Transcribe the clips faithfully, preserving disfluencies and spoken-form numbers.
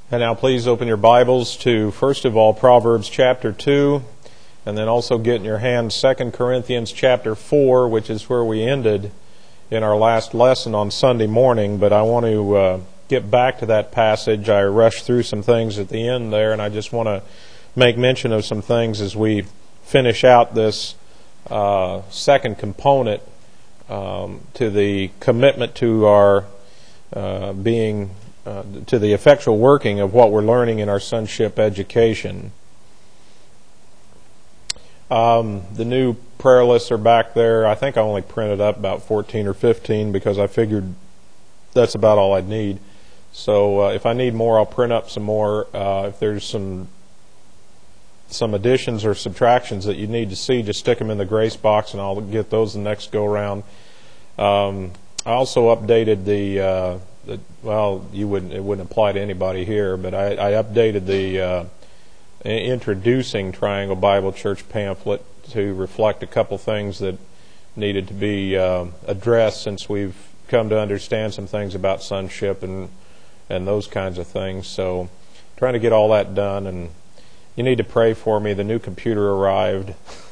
And now please open your Bibles to, first of all, Proverbs chapter two, and then also get in your hand Second Corinthians chapter four, which is where we ended in our last lesson on Sunday morning. But I want to uh, get back to that passage. I rushed through some things at the end there, and I just want to make mention of some things as we finish out this uh, second component um, to the commitment to our uh, being Uh, to the effectual working of what we're learning in our sonship education. Um, the new prayer lists are back there. I think I only printed up about fourteen or fifteen because I figured that's about all I'd need. So uh, if I need more, I'll print up some more. Uh, if there's some some additions or subtractions that you need to see, just stick them in the grace box and I'll get those the next go around. Um, I also updated the uh, well, you wouldn't. It wouldn't apply to anybody here, but I, I updated the uh, introducing Triangle Bible Church pamphlet to reflect a couple things that needed to be uh, addressed since we've come to understand some things about sonship and and those kinds of things. So, trying to get all that done, and you need to pray for me. The new computer arrived.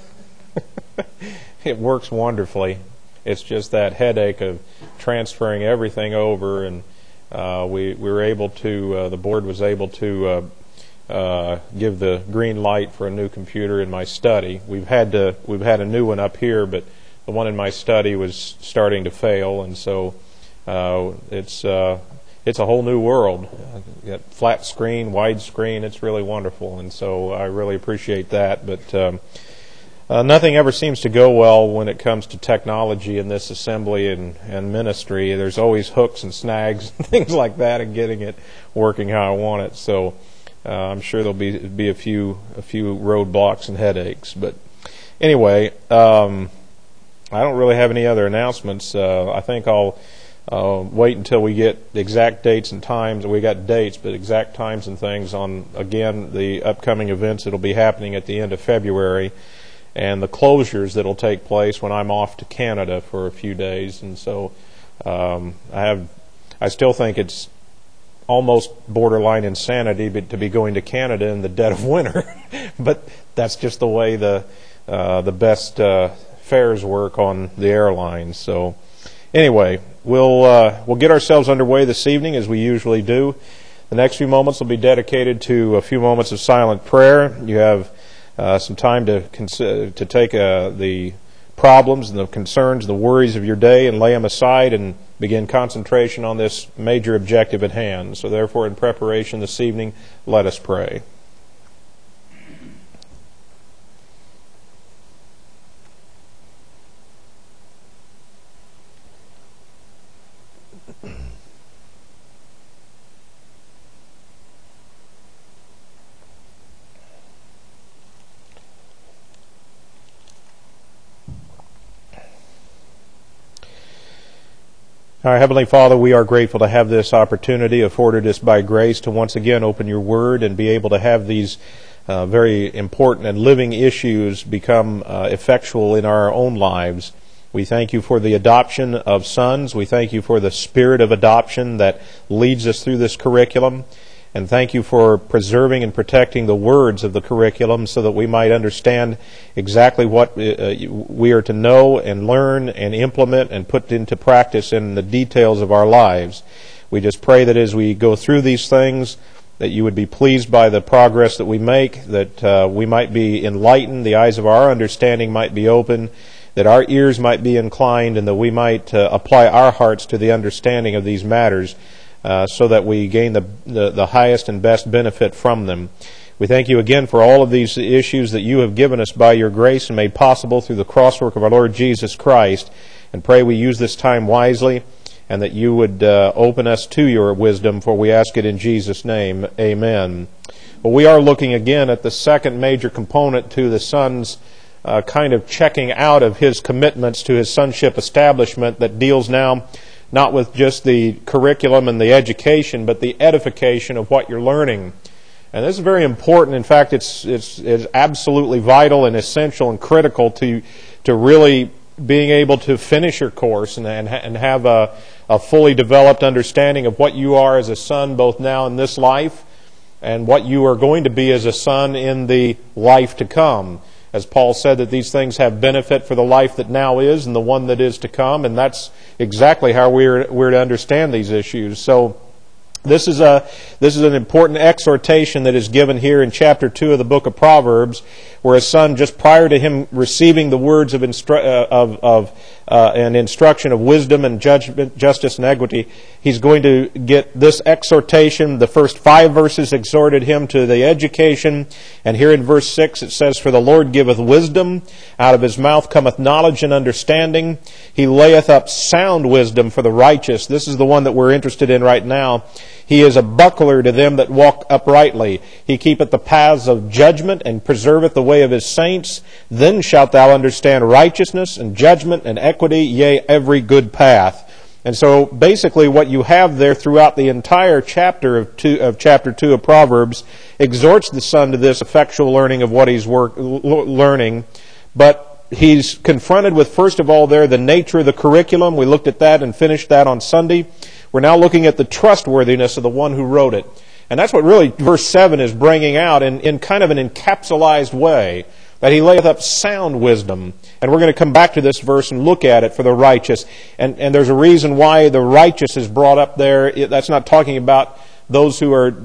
It works wonderfully. It's just that headache of transferring everything over, and uh, we, we were able to, uh, the board was able to uh, uh, give the green light for a new computer in my study. We've had to, we've had a new one up here, but the one in my study was starting to fail, and so uh, it's uh, it's a whole new world. Got flat screen, wide screen. It's really wonderful, and so I really appreciate that. But um, Uh, nothing ever seems to go well when it comes to technology in this assembly and, and ministry. There's always hooks and snags and things like that in getting it working how I want it. So uh, I'm sure there'll be be a few a few roadblocks and headaches. But anyway, um, I don't really have any other announcements. Uh, I think I'll uh, wait until we get the exact dates and times. We got dates, but exact times and things on, again, the upcoming events that'll be happening at the end of February, and the closures that'll take place when I'm off to Canada for a few days. And so um, I have, I still think it's almost borderline insanity to be going to Canada in the dead of winter, but that's just the way the uh, the best uh, fares work on the airlines. So anyway, we'll uh, we'll get ourselves underway this evening as we usually do. The next few moments will be dedicated to a few moments of silent prayer. You have Uh, some time to cons- to take uh, the problems and the concerns, the worries of your day, and lay them aside and begin concentration on this major objective at hand. So therefore, in preparation this evening, let us pray. Our Heavenly Father, we are grateful to have this opportunity afforded us by grace to once again open your Word and be able to have these uh, very important and living issues become uh, effectual in our own lives. We thank you for the adoption of sons. We thank you for the spirit of adoption that leads us through this curriculum. And thank you for preserving and protecting the words of the curriculum so that we might understand exactly what uh, we are to know and learn and implement and put into practice in the details of our lives. We just pray that as we go through these things, that you would be pleased by the progress that we make, that uh, we might be enlightened, the eyes of our understanding might be open, that our ears might be inclined, and that we might uh, apply our hearts to the understanding of these matters, Uh, so that we gain the, the the highest and best benefit from them. We thank you again for all of these issues that you have given us by your grace and made possible through the crosswork of our Lord Jesus Christ, and pray we use this time wisely and that you would uh, open us to your wisdom, for we ask it in Jesus' name. Amen. Well, we are looking again at the second major component to the son's uh, kind of checking out of his commitments to his sonship establishment, that deals now not with just the curriculum and the education, but the edification of what you're learning. And this is very important. In fact, it's it's, it's absolutely vital and essential and critical to to really being able to finish your course and and, and have a, a fully developed understanding of what you are as a son, both now in this life and what you are going to be as a son in the life to come. As Paul said, that these things have benefit for the life that now is and the one that is to come, and that's exactly how we're, we're to understand these issues. So this is a this is an important exhortation that is given here in chapter two of the book of Proverbs, where a son, just prior to him receiving the words of instru- uh, of, of uh, an instruction of wisdom and judgment, justice and equity, he's going to get this exhortation. The first five verses exhorted him to the education, and here in verse six it says, "For the Lord giveth wisdom, out of his mouth cometh knowledge and understanding. He layeth up sound wisdom for the righteous." This is the one that we're interested in right now. "He is a buckler to them that walk uprightly. He keepeth the paths of judgment, and preserveth the way of his saints. Then shalt thou understand righteousness, and judgment, and equity, yea, every good path." And so basically what you have there throughout the entire chapter of, two, of chapter two of Proverbs exhorts the son to this effectual learning of what he's work, learning. But he's confronted with, first of all, there the nature of the curriculum. We looked at that and finished that on Sunday. We're now looking at the trustworthiness of the one who wrote it. And that's what really verse seven is bringing out in, in kind of an encapsulated way, that he layeth up sound wisdom. And we're going to come back to this verse and look at it for the righteous. And, and there's a reason why the righteous is brought up there. It, that's not talking about those who are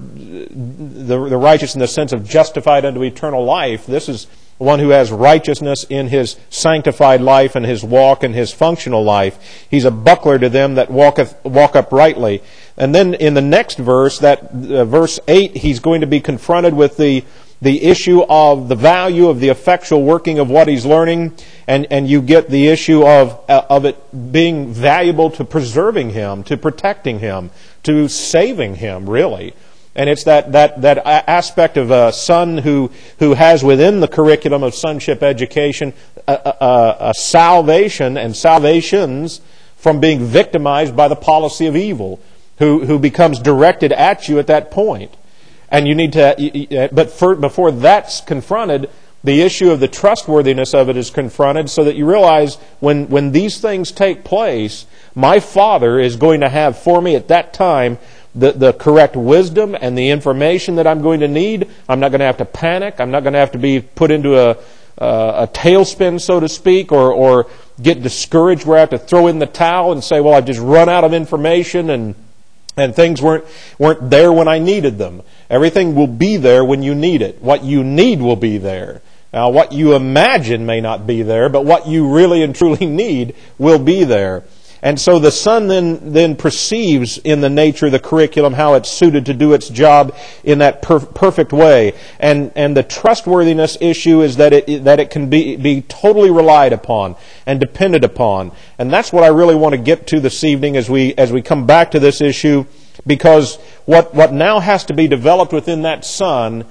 the, the righteous in the sense of justified unto eternal life. This is one who has righteousness in his sanctified life and his walk and his functional life. He's a buckler to them that walketh, walk uprightly. And then in the next verse, that uh, verse eight, he's going to be confronted with the the issue of the value of the effectual working of what he's learning, and, and you get the issue of uh, of it being valuable to preserving him, to protecting him, to saving him, really. And it's that, that, that aspect of a son who, who has within the curriculum of sonship education a, a, a salvation and salvations from being victimized by the policy of evil, who, who becomes directed at you at that point. And you need to, but for, before that's confronted, the issue of the trustworthiness of it is confronted, so that you realize when, when these things take place, my Father is going to have for me at that time The, the correct wisdom and the information that I'm going to need. I'm not going to have to panic. I'm not going to have to be put into a, uh, a tailspin, so to speak, or, or get discouraged where I have to throw in the towel and say, well, I've just run out of information and and things weren't weren't there when I needed them. Everything will be there when you need it. What you need will be there. Now, what you imagine may not be there, but what you really and truly need will be there. And so the son then, then perceives in the nature of the curriculum how it's suited to do its job in that per- perfect way. And, and the trustworthiness issue is that it, that it can be, be totally relied upon and depended upon. And that's what I really want to get to this evening as we, as we come back to this issue, because what, what now has to be developed within that son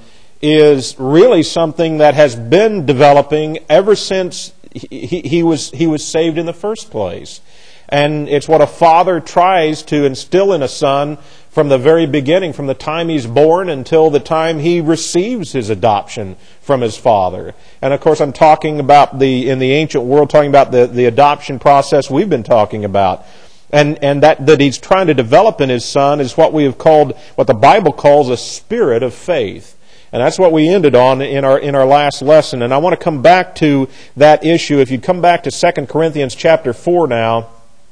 is really something that has been developing ever since he, he was, he was saved in the first place. And it's what a father tries to instill in a son from the very beginning, from the time he's born until the time he receives his adoption from his father. And of course I'm talking about the, in the ancient world, talking about the, the adoption process we've been talking about. And, and that, that he's trying to develop in his son is what we have called, what the Bible calls a spirit of faith. And that's what we ended on in our in our last lesson. And I want to come back to that issue. If you come back to Second Corinthians chapter four now,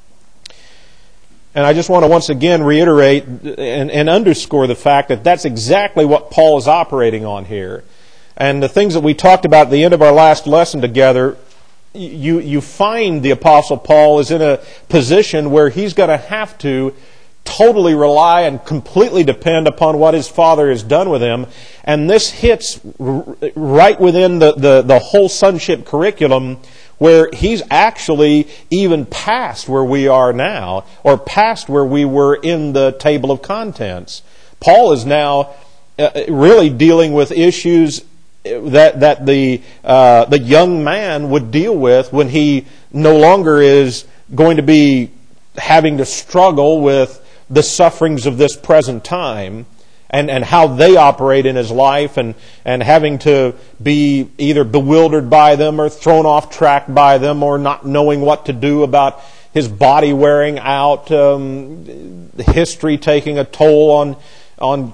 and I just want to once again reiterate and, and underscore the fact that that's exactly what Paul is operating on here. And the things that we talked about at the end of our last lesson together, you, you find the Apostle Paul is in a position where he's going to have to totally rely and completely depend upon what his Father has done with him. And this hits right within the, the, the whole sonship curriculum, where he's actually even past where we are now, or past where we were in the table of contents. Paul is now really dealing with issues that that the uh, the young man would deal with when he no longer is going to be having to struggle with the sufferings of this present time, and, and how they operate in his life, and, and having to be either bewildered by them or thrown off track by them, or not knowing what to do about his body wearing out, um, history taking a toll on on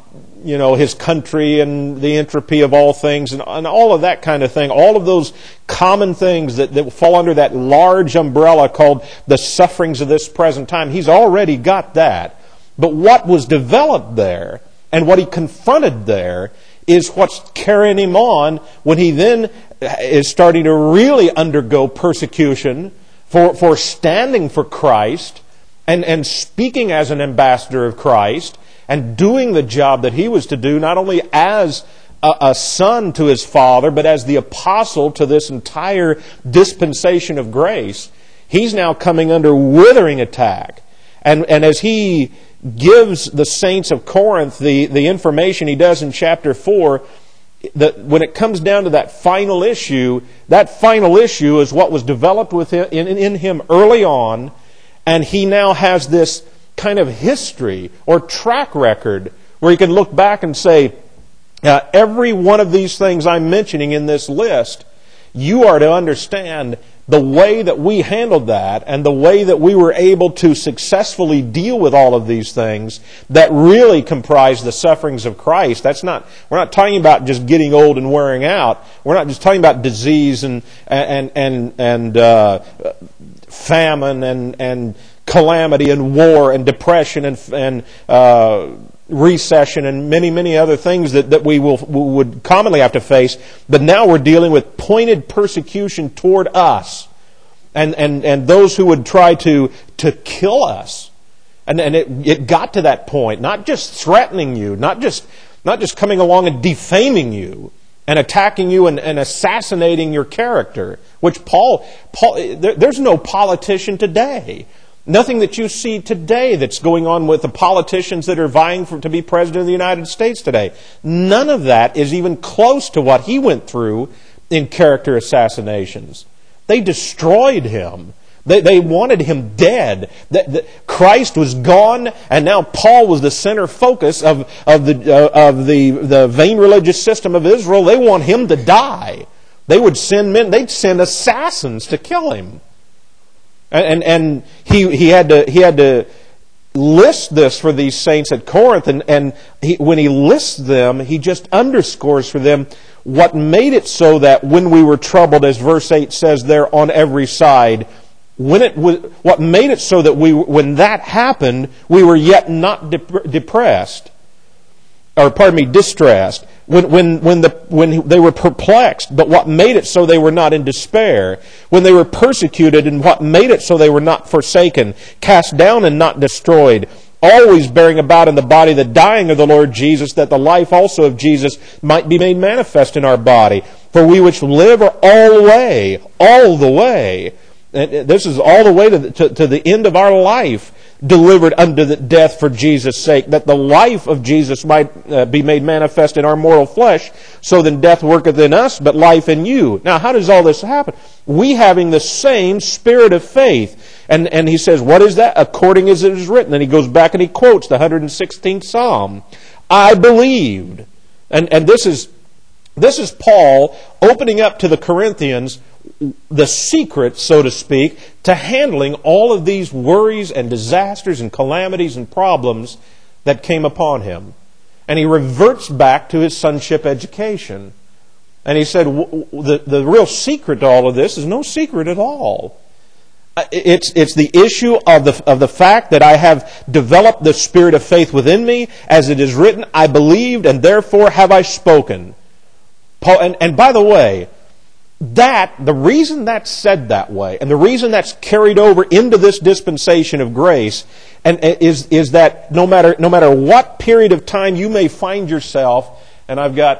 you know, his country and the entropy of all things and, and all of that kind of thing. All of those common things that, that fall under that large umbrella called the sufferings of this present time. He's already got that. But what was developed there and what he confronted there is what's carrying him on when he then is starting to really undergo persecution for, for standing for Christ and, and speaking as an ambassador of Christ and doing the job that he was to do, not only as a, a son to his father, but as the apostle to this entire dispensation of grace. He's now coming under withering attack. And, and as he gives the saints of Corinth the, the information he does in chapter four, that when it comes down to that final issue, that final issue is what was developed within, in, in him early on, and he now has this kind of history or track record where he can look back and say, uh, every one of these things I'm mentioning in this list, you are to understand the way that we handled that and the way that we were able to successfully deal with all of these things that really comprise the sufferings of Christ. That's not, we're not talking about just getting old and wearing out. We're not just talking about disease and and and and uh, famine and and calamity and war and depression and and uh, recession and many, many other things that, that we will we would commonly have to face. But now we're dealing with pointed persecution toward us and, and, and those who would try to, to kill us. And, and it, it got to that point, not just threatening you, not just, not just coming along and defaming you and attacking you and, and assassinating your character, which Paul, Paul there, there's no politician today. Nothing that you see today that's going on with the politicians that are vying for, to be President of the United States today. None of that is even close to what he went through in character assassinations. They destroyed him. They, they wanted him dead. The, the, Christ was gone, and now Paul was the center focus of, of, the, uh, of the, the vain religious system of Israel. They want him to die. They would send men, they'd send assassins to kill him. And and he he had to he had to list this for these saints at Corinth, and and he, when he lists them, he just underscores for them what made it so that when we were troubled, as verse eight says there, on every side, when it was what made it so that we when that happened, we were yet not dep- depressed, or pardon me, distressed. When when when the when they were perplexed, but what made it so they were not in despair? When they were persecuted, and what made it so they were not forsaken, cast down and not destroyed, always bearing about in the body the dying of the Lord Jesus, that the life also of Jesus might be made manifest in our body. For we which live are all the way, all the way. And this is all the way to the, to, to the end of our life, delivered unto the death for Jesus' sake, that the life of Jesus might uh, be made manifest in our mortal flesh. So then death worketh in us, but life in you. Now, how does all this happen? We having the same spirit of faith. And, and he says, what is that? According as it is written. And he goes back and he quotes the one hundred sixteenth Psalm. I believed. And, and this is, this is Paul opening up to the Corinthians the secret, so to speak, to handling all of these worries and disasters and calamities and problems that came upon him. And he reverts back to his sonship education. And he said, the, the real secret to all of this is no secret at all. It's, it's the issue of the, of the fact that I have developed the spirit of faith within me. As it is written, I believed and therefore have I spoken. Paul, and, and by the way, That, the reason that's said that way, and the reason that's carried over into this dispensation of grace, and is is that no matter no matter what period of time you may find yourself, and I've got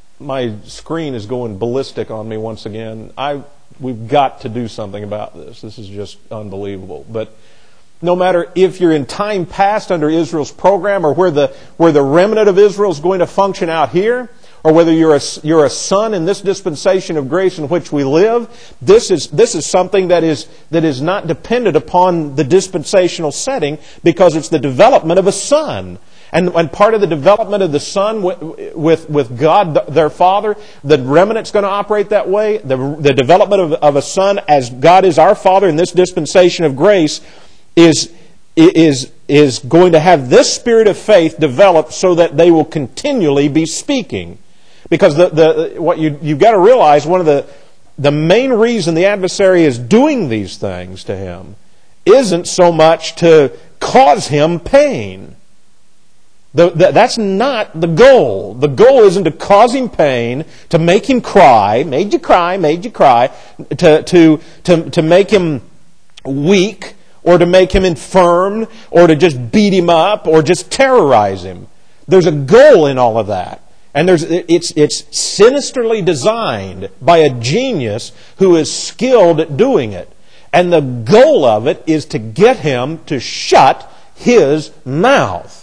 my screen is going ballistic on me once again. I we've got to do something about this. This is just unbelievable. But no matter if you're in time past under Israel's program, or where the where the remnant of Israel is going to function out here, or whether you're a, you're a son in this dispensation of grace in which we live, this is this is something that is that is not dependent upon the dispensational setting, because it's the development of a son. And, and part of the development of the Son with, with, with God, their Father, the remnant's going to operate that way. The, the development of, of a Son as God is our Father in this dispensation of grace is is, is going to have this spirit of faith develop so that they will continually be speaking. Because the, the, what you, you've got to realize, one of the, the main reason the adversary is doing these things to him isn't so much to cause him pain. The, the, that's not the goal. The goal isn't to cause him pain, to make him cry, made you cry, made you cry, to, to, to, to make him weak, or to make him infirm, or to just beat him up, or just terrorize him. There's a goal in all of that. And there's, it's, it's sinisterly designed by a genius who is skilled at doing it. And the goal of it is to get him to shut his mouth.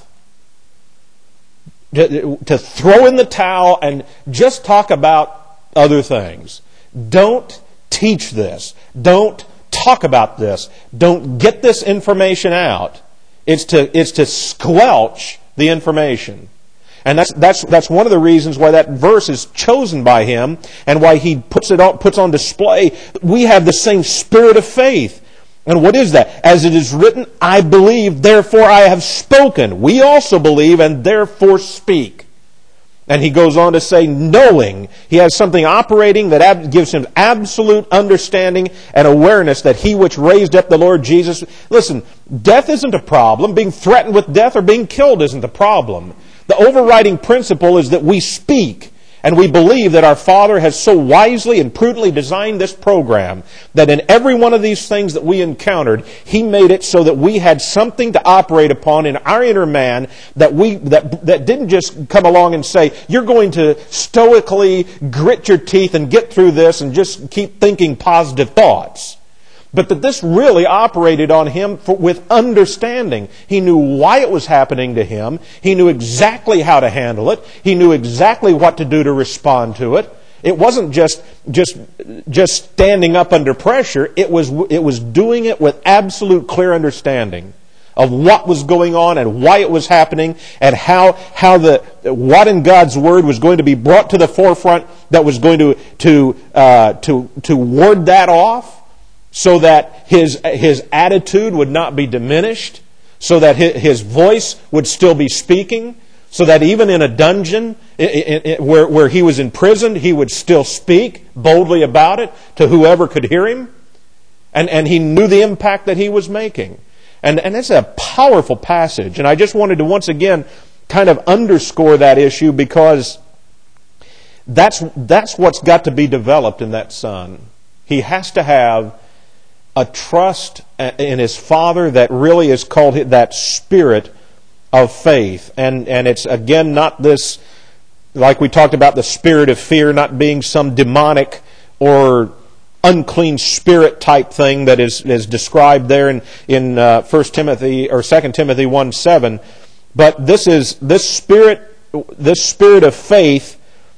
To, to throw in the towel and just talk about other things. Don't teach this. Don't talk about this. Don't get this information out. It's to, it's to squelch the information. And that's, that's, that's one of the reasons why that verse is chosen by him and why he puts it on, puts on display. We have the same spirit of faith. And what is that? As it is written, I believe, therefore I have spoken. We also believe and therefore speak. And he goes on to say, knowing he has something operating that ab- gives him absolute understanding and awareness that he which raised up the Lord Jesus... Listen, death isn't a problem. Being threatened with death or being killed isn't the problem. The overriding principle is that we speak. And we believe that our Father has so wisely and prudently designed this program that in every one of these things that we encountered, He made it so that we had something to operate upon in our inner man that we that that didn't just come along and say, you're going to stoically grit your teeth and get through this and just keep thinking positive thoughts. But that this really operated on him for, with understanding. He knew why it was happening to him. He knew exactly how to handle it. He knew exactly what to do to respond to it. It wasn't just just just standing up under pressure. It was it was doing it with absolute clear understanding of what was going on and why it was happening and how how the what in God's Word was going to be brought to the forefront that was going to to uh, to to ward that off. So that his his attitude would not be diminished, so that his voice would still be speaking, so that even in a dungeon where where he was imprisoned, he would still speak boldly about it to whoever could hear him, and and he knew the impact that he was making, and and it's a powerful passage, and I just wanted to once again kind of underscore that issue because that's that's what's got to be developed in that son. He has to have a trust in his Father that really is called that spirit of faith. And and it's, again, not this, like we talked about, the spirit of fear not being some demonic or unclean spirit type thing that is, is described there in, in uh, First Timothy or Second Timothy one seven. But this is this spirit, this spirit of faith.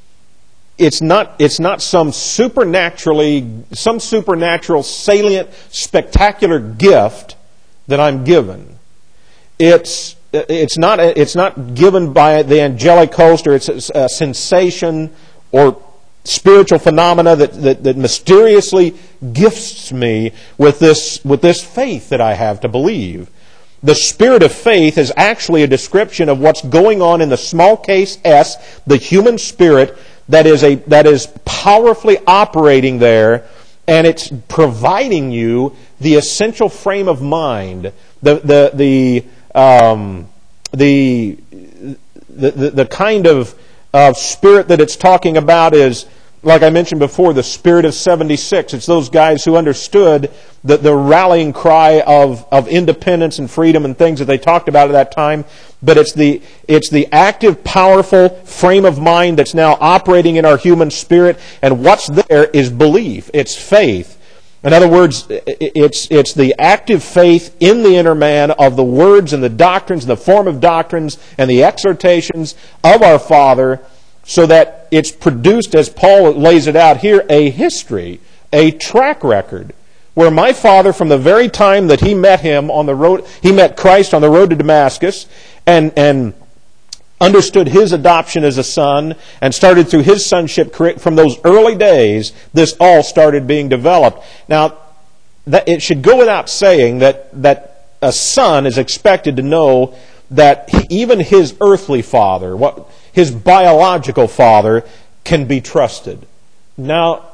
It's not, it's not some supernaturally, some supernatural, salient, spectacular gift that I'm given. It's, it's not, it's not given by the angelic host, or it's a sensation or spiritual phenomena that, that, that mysteriously gifts me with this, with this faith that I have to believe. The spirit of faith is actually a description of what's going on in the small case S, the human spirit, that is a that is powerfully operating there, and it's providing you the essential frame of mind, the the the um, the, the the the kind of of spirit that it's talking about is, like I mentioned before, the spirit of seventy-six. It's those guys who understood the, the rallying cry of, of independence and freedom and things that they talked about at that time. But it's the it's the active, powerful frame of mind that's now operating in our human spirit. And what's there is belief. It's faith. In other words, it's it's the active faith in the inner man of the words and the doctrines, and the form of doctrines and the exhortations of our Father, so that it's produced, as Paul lays it out here, a history, a track record, where my Father, from the very time that he met him on the road, he met Christ on the road to Damascus, and and understood his adoption as a son, and started through his sonship from those early days, this all started being developed. Now, that it should go without saying that that a son is expected to know that he, even his earthly father, what his biological father, can be trusted. Now,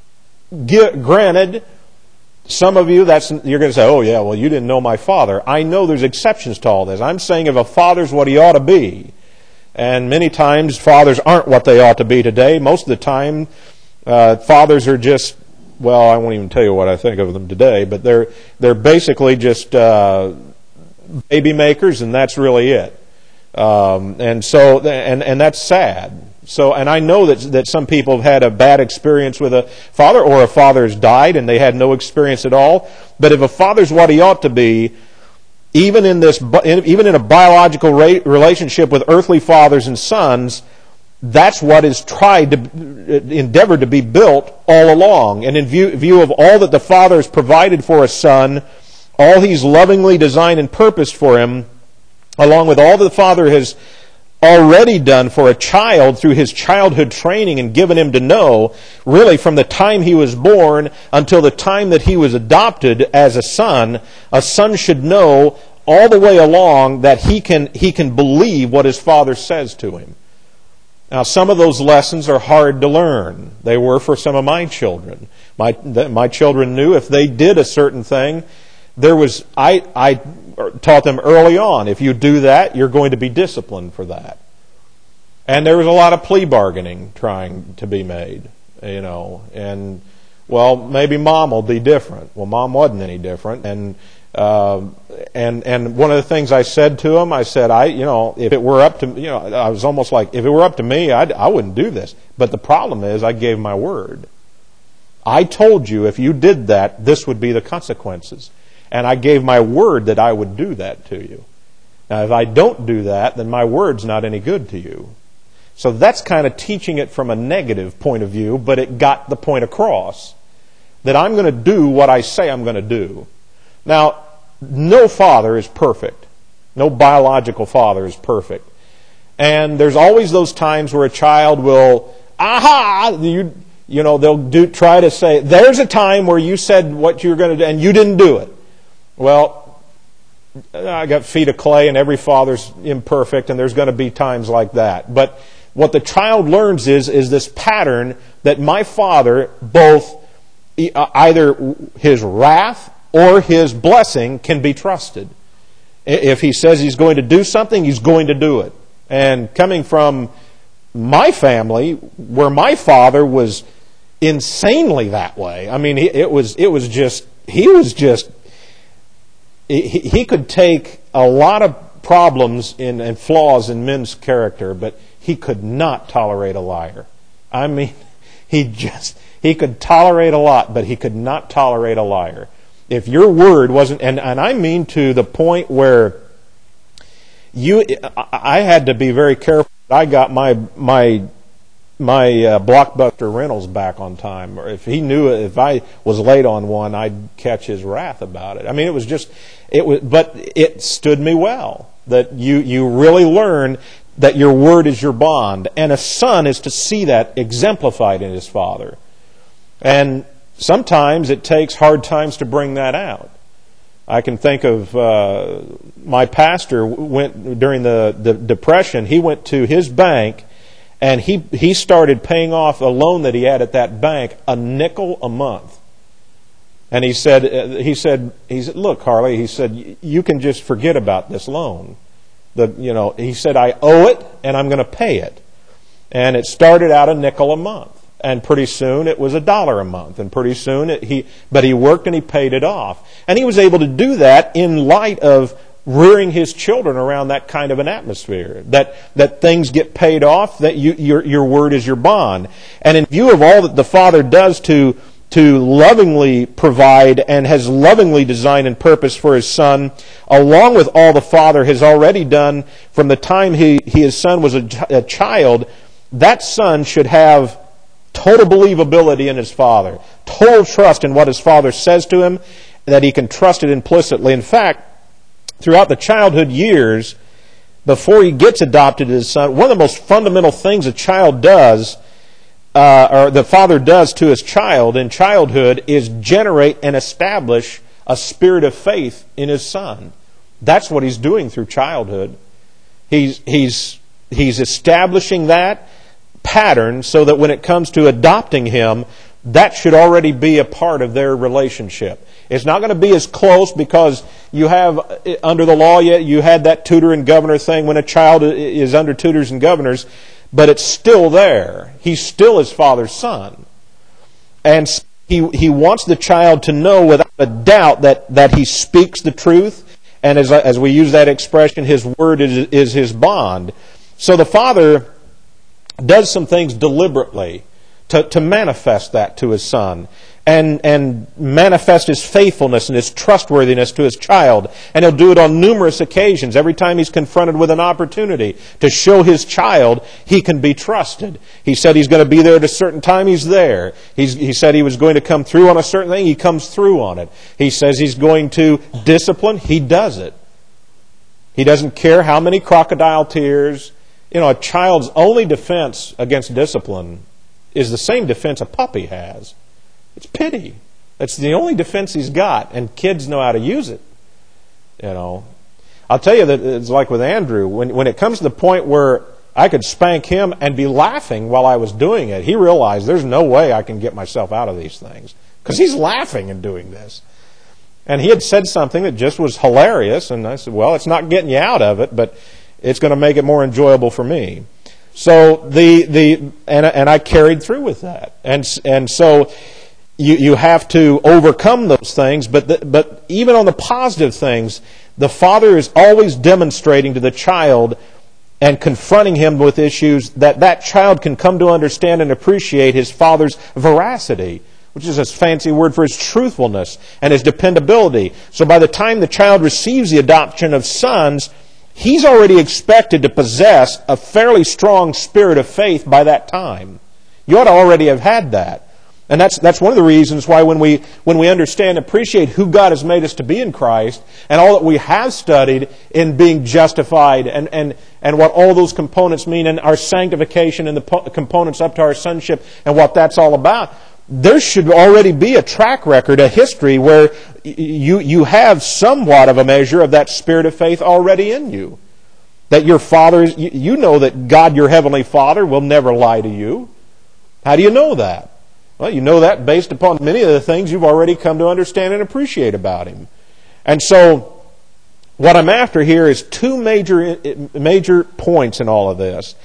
granted, some of you, that's you're going to say, oh yeah, well you didn't know my father. I know there's exceptions to all this. I'm saying if a father's what he ought to be, and many times fathers aren't what they ought to be today. Most of the time, uh, fathers are just, well, I won't even tell you what I think of them today, but they're they're basically just uh, baby makers, and that's really it. Um, and so, and and that's sad. So, and I know that that some people have had a bad experience with a father, or a father has died and they had no experience at all. But if a father's what he ought to be, even in this, even in a biological relationship with earthly fathers and sons, that's what is tried to, endeavored to be built all along. And in view, view of all that the Father has provided for a son, all He's lovingly designed and purposed for him, along with all that the Father has already done for a child through His childhood training and given him to know, really from the time he was born until the time that he was adopted as a son, a son should know all the way along that he can, he can believe what his father says to him. Now, some of those lessons are hard to learn. They were for some of my children. My my children knew if they did a certain thing, there was I I taught them early on, if you do that, you're going to be disciplined for that. And there was a lot of plea bargaining trying to be made, you know. And well, maybe Mom will be different. Well, Mom wasn't any different, and. Uh, and and one of the things I said to him, I said, I you know, if it were up to you know, I was almost like, if it were up to me, I'd, I wouldn't do this. But the problem is, I gave my word. I told you if you did that, this would be the consequences, and I gave my word that I would do that to you. Now, if I don't do that, then my word's not any good to you. So that's kind of teaching it from a negative point of view, but it got the point across that I'm going to do what I say I'm going to do. Now, no father is perfect. No biological father is perfect. And there's always those times where a child will, aha, you, you know, they'll do, try to say, there's a time where you said what you were going to do and you didn't do it. Well, I got feet of clay and every father's imperfect and there's going to be times like that. But what the child learns is, is this pattern that my father, both either his wrath or his blessing can be trusted. If he says he's going to do something, he's going to do it. And coming from my family, where my father was insanely that way, I mean, it was it was just, he was just, he, he could take a lot of problems in, and flaws in men's character, but he could not tolerate a liar. I mean, he just, he could tolerate a lot, but he could not tolerate a liar. If your word wasn't, and, and I mean to the point where you, I had to be very careful. I got my my my uh, Blockbuster rentals back on time. Or if he knew, if I was late on one, I'd catch his wrath about it. I mean, it was just, it was, but it stood me well. That you you really learn that your word is your bond, and a son is to see that exemplified in his father, and sometimes it takes hard times to bring that out. I can think of uh, my pastor went during the, the Depression. He went to his bank and he he started paying off a loan that he had at that bank, a nickel a month. And he said he said he said, look, Harley, he said, you can just forget about this loan. The you know he said, I owe it and I'm going to pay it. And it started out a nickel a month. And pretty soon it was a dollar a month. And pretty soon it, he, but he worked and he paid it off. And he was able to do that in light of rearing his children around that kind of an atmosphere. That, that things get paid off, that you, your, your word is your bond. And in view of all that the Father does to, to lovingly provide and has lovingly designed and purposed for His Son, along with all the Father has already done from the time he, he his Son was a, a child, that Son should have total believability in his father, total trust in what his father says to him, that he can trust it implicitly. In fact, throughout the childhood years, before he gets adopted as his son, one of the most fundamental things a child does, uh, or the father does to his child in childhood, is generate and establish a spirit of faith in his son. That's what He's doing through childhood. He's, he's, he's establishing that pattern so that when it comes to adopting him, that should already be a part of their relationship. It's not going to be as close because you have, under the law, yet you had that tutor and governor thing when a child is under tutors and governors, but it's still there. He's still his father's son. And he, he wants the child to know without a doubt that, that he speaks the truth. And as, as we use that expression, his word is, is his bond. So the father does some things deliberately to, to manifest that to his son. And, and manifest his faithfulness and his trustworthiness to his child. And he'll do it on numerous occasions. Every time he's confronted with an opportunity to show his child he can be trusted. He said he's going to be there at a certain time, he's there. He's, he said he was going to come through on a certain thing, he comes through on it. He says he's going to discipline, he does it. He doesn't care how many crocodile tears. You know, a child's only defense against discipline is the same defense a puppy has. It's pity. That's the only defense he's got, and kids know how to use it. You know, I'll tell you that it's like with Andrew. When when it comes to the point where I could spank him and be laughing while I was doing it, he realized there's no way I can get myself out of these things because he's laughing and doing this. And he had said something that just was hilarious, and I said, "Well, it's not getting you out of it, but it's going to make it more enjoyable for me." So the the and and I carried through with that, and and so. You you have to overcome those things, but the, but even on the positive things, the father is always demonstrating to the child and confronting him with issues that that child can come to understand and appreciate his father's veracity, which is a fancy word for his truthfulness and his dependability. So by the time the child receives the adoption of sons, he's already expected to possess a fairly strong spirit of faith by that time. You ought to already have had that. And that's that's one of the reasons why when we when we understand and appreciate who God has made us to be in Christ and all that we have studied in being justified and, and, and what all those components mean and our sanctification and the po- components up to our sonship and what that's all about, there should already be a track record, a history where you you have somewhat of a measure of that spirit of faith already in you. That your Father, you, you know that God, your Heavenly Father, will never lie to you. How do you know that? Well, you know that based upon many of the things you've already come to understand and appreciate about Him. And so, what I'm after here is two major major points in all of this.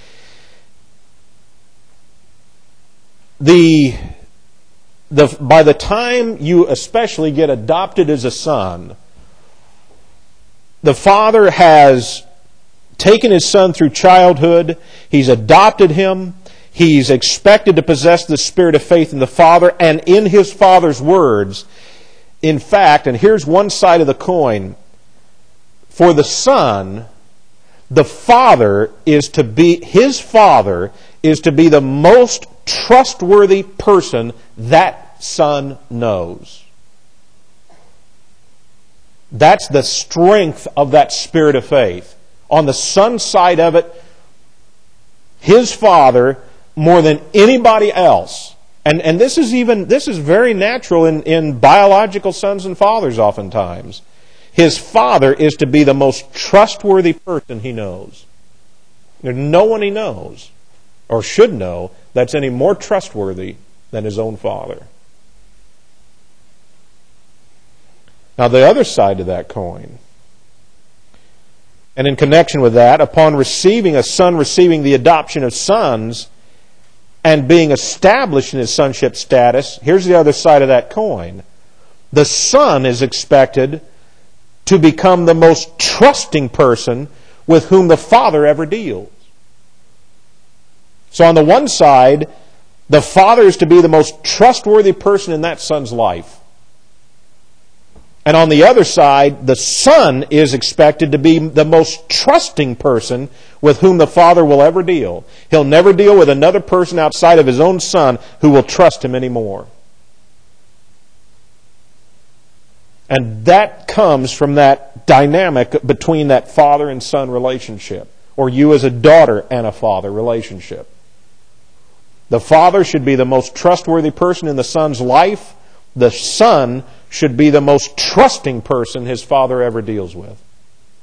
The, the by the time you especially get adopted as a son, the father has taken his son through childhood, he's adopted him, he's expected to possess the spirit of faith in the Father and in his Father's words. In fact, and here's one side of the coin, for the Son, the Father is to be, his Father is to be the most trustworthy person that Son knows. That's the strength of that spirit of faith. On the Son's side of it, his Father, more than anybody else, and and this is even this is very natural in, in biological sons and fathers oftentimes. His father is to be the most trustworthy person he knows. There's no one he knows, or should know, that's any more trustworthy than his own father. Now the other side of that coin, and in connection with that, upon receiving a son, receiving the adoption of sons, and being established in his sonship status, here's the other side of that coin. The son is expected to become the most trusting person with whom the father ever deals. So on the one side, the father is to be the most trustworthy person in that son's life. And on the other side, the son is expected to be the most trusting person with whom the father will ever deal. He'll never deal with another person outside of his own son who will trust him anymore. And that comes from that dynamic between that father and son relationship, or you as a daughter and a father relationship. The father should be the most trustworthy person in the son's life. The son should be the most trusting person his father ever deals with.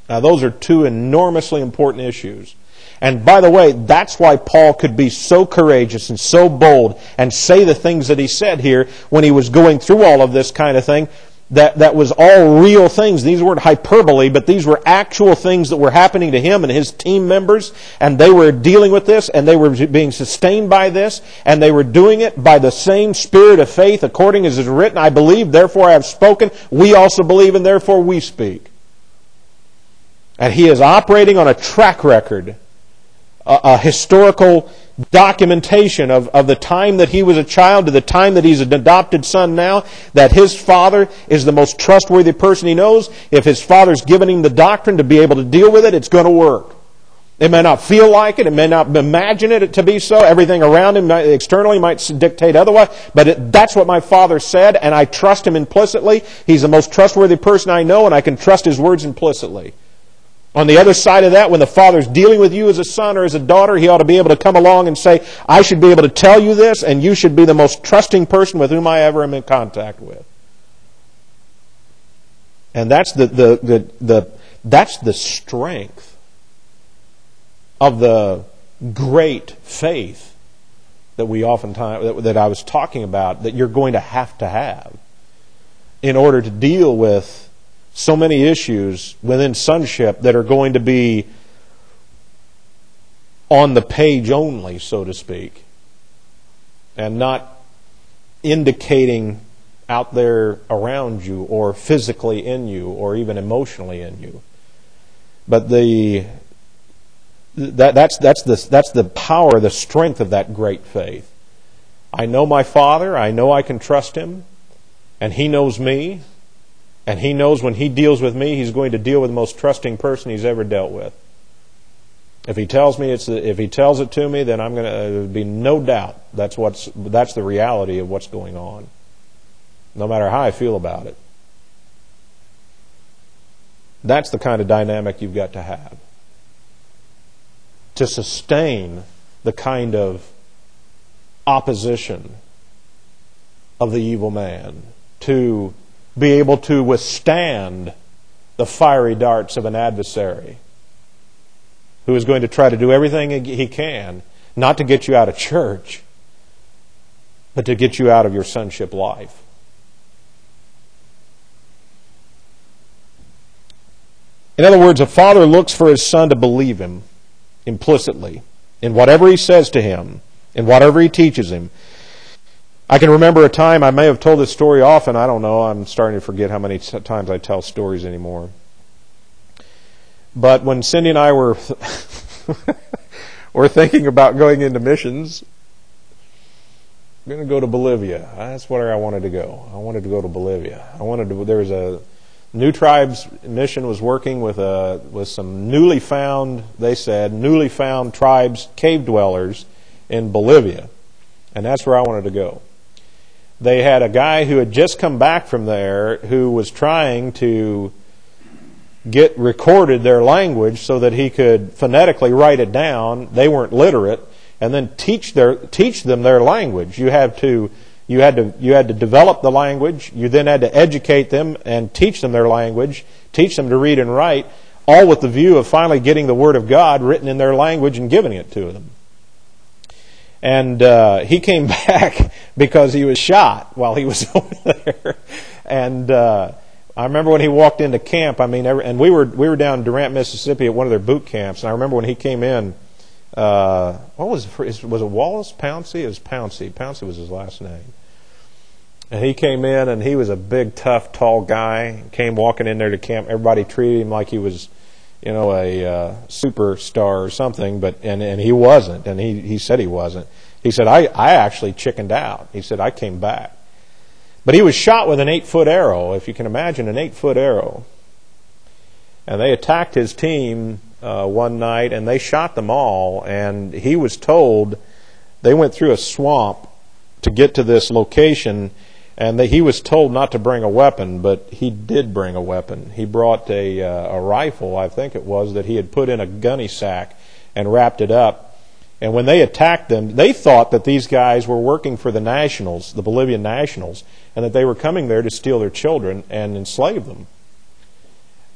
Now, those are two enormously important issues. And by the way, that's why Paul could be so courageous and so bold and say the things that he said here when he was going through all of this kind of thing. That, that was all real things. These weren't hyperbole, but these were actual things that were happening to him and his team members. And they were dealing with this, and they were being sustained by this, and they were doing it by the same spirit of faith, according as is written, I believe, therefore I have spoken. We also believe, and therefore we speak. And he is operating on a track record, a, a historical documentation of, of the time that he was a child to the time that he's an adopted son now, that his father is the most trustworthy person he knows. If his father's given him the doctrine to be able to deal with it, it's going to work. It may not feel like it. It may not imagine it to be so. Everything around him externally might dictate otherwise. But it, that's what my father said, and I trust him implicitly. He's the most trustworthy person I know, and I can trust his words implicitly. On the other side of that, when the Father's dealing with you as a son or as a daughter, He ought to be able to come along and say, I should be able to tell you this, and you should be the most trusting person with whom I ever am in contact with. And that's the, the, the, the, that's the strength of the great faith that we oftentimes, that, that I was talking about, that you're going to have to have in order to deal with so many issues within sonship that are going to be on the page only, so to speak, and not indicating out there around you or physically in you or even emotionally in you. But the that that's that's the that's the power, the strength of that great faith. I know my Father, I know I can trust Him, and He knows me. And He knows when He deals with me, He's going to deal with the most trusting person He's ever dealt with. If He tells me it's the, if He tells it to me, then I'm going to uh, be no doubt that's what's that's the reality of what's going on. No matter how I feel about it. That's the kind of dynamic you've got to have to sustain the kind of opposition of the evil man, to be able to withstand the fiery darts of an adversary who is going to try to do everything he can, not to get you out of church, but to get you out of your sonship life. In other words, a father looks for his son to believe him implicitly in whatever he says to him, in whatever he teaches him. I can remember a time, I may have told this story often, I don't know, I'm starting to forget how many times I tell stories anymore. But when Cindy and I were were thinking about going into missions, I'm going to go to Bolivia. That's where I wanted to go. I wanted to go to Bolivia. I wanted to. There was a New Tribes mission was working with a with some newly found, they said, newly found tribes, cave dwellers in Bolivia, and that's where I wanted to go. They had a guy who had just come back from there who was trying to get recorded their language so that he could phonetically write it down. They weren't literate, and then teach their teach them their language. You have to you had to you had to develop the language. You then had to educate them and teach them their language, teach them to read and write, all with the view of finally getting the Word of God written in their language and giving it to them. And uh, he came back because he was shot while he was over there. And uh, I remember when he walked into camp. I mean, every, and we were we were down in Durant, Mississippi, at one of their boot camps. And I remember when he came in. Uh, what was it, was it Wallace Pouncey? It was Pouncey. Pouncey was his last name. And he came in, and he was a big, tough, tall guy. Came walking in there to camp. Everybody treated him like he was, you know, a uh, superstar or something, but and, and he wasn't, and he, he said he wasn't. He said, I, I actually chickened out. He said, I came back. But he was shot with an eight-foot arrow, if you can imagine an eight-foot arrow. And they attacked his team uh, one night, and they shot them all, and he was told, they went through a swamp to get to this location, and they, he was told not to bring a weapon, but he did bring a weapon. He brought a, uh, a rifle, I think it was, that he had put in a gunny sack and wrapped it up. And when they attacked them, they thought that these guys were working for the Nationals, the Bolivian Nationals, and that they were coming there to steal their children and enslave them.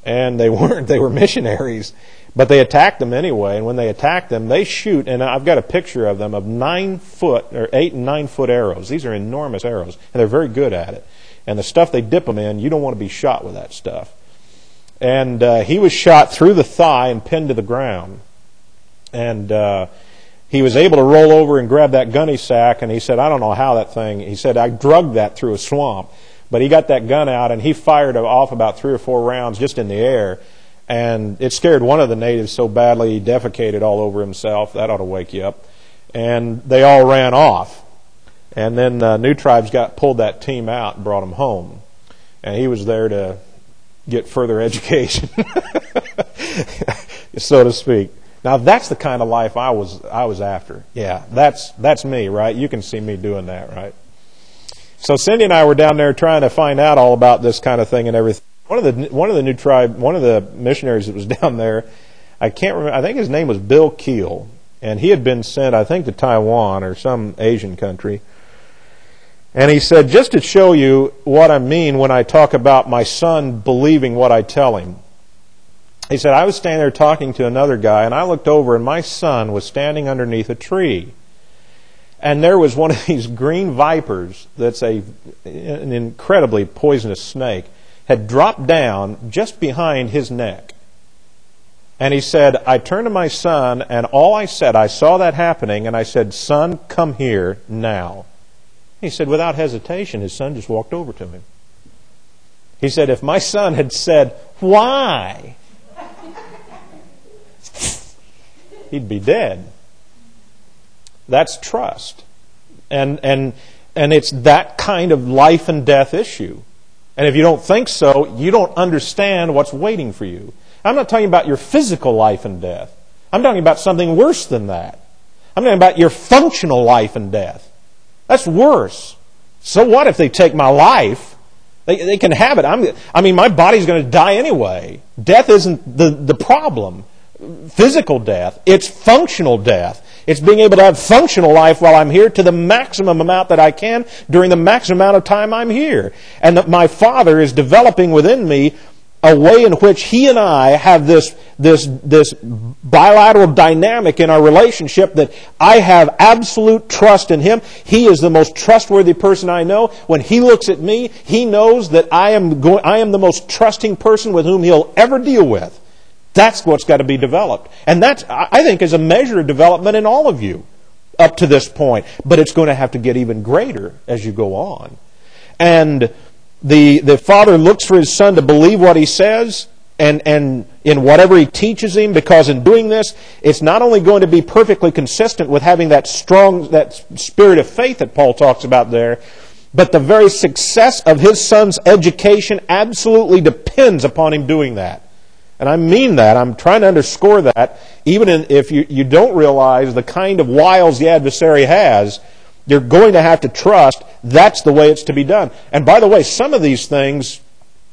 And they weren't. They were missionaries. But they attacked them anyway. And when they attack them, they shoot, and I've got a picture of them, of nine foot, or eight and nine foot arrows. These are enormous arrows, and they're very good at it. And the stuff they dip them in, you don't want to be shot with that stuff. And uh, he was shot through the thigh and pinned to the ground. And uh, he was able to roll over and grab that gunny sack, and he said, I don't know how that thing, he said, I drugged that through a swamp. But he got that gun out, and he fired off about three or four rounds just in the air. And it scared one of the natives so badly he defecated all over himself. That ought to wake you up. And they all ran off. And then uh, New Tribes got pulled that team out and brought him home. And he was there to get further education, so to speak. Now that's the kind of life I was I was after. Yeah, that's that's me, right? You can see me doing that, right? So Cindy and I were down there trying to find out all about this kind of thing and everything. One of the one of the new tribe, one of the missionaries that was down there, I can't remember. I think his name was Bill Keel, and he had been sent, I think, to Taiwan or some Asian country. And he said, just to show you what I mean when I talk about my son believing what I tell him. He said, I was standing there talking to another guy, and I looked over, and my son was standing underneath a tree. And there was one of these green vipers that's a an incredibly poisonous snake, had dropped down just behind his neck. And he said, I turned to my son, and all I said, I saw that happening, and I said, son, come here now. He said, without hesitation, his son just walked over to him. He said, if my son had said, why? He'd be dead. That's trust. And and and it's that kind of life and death issue. And if you don't think so, you don't understand what's waiting for you. I'm not talking about your physical life and death. I'm talking about something worse than that. I'm talking about your functional life and death. That's worse. So what if they take my life? They, they can have it. I'm, I mean, my body's going to die anyway. Death isn't the, the problem. Physical death. It's functional death. It's being able to have functional life while I'm here to the maximum amount that I can during the maximum amount of time I'm here. And that my Father is developing within me a way in which He and I have this, this, this bilateral dynamic in our relationship that I have absolute trust in Him. He is the most trustworthy person I know. When He looks at me, He knows that I am going, I am the most trusting person with whom He'll ever deal with. That's what's got to be developed. And that, I think, is a measure of development in all of you up to this point. But it's going to have to get even greater as you go on. And the the father looks for his son to believe what he says and, and in whatever he teaches him, because in doing this, it's not only going to be perfectly consistent with having that strong, that spirit of faith that Paul talks about there, but the very success of his son's education absolutely depends upon him doing that. And I mean that. I'm trying to underscore that. Even in, if you, you don't realize the kind of wiles the adversary has, you're going to have to trust that's the way it's to be done. And by the way, some of these things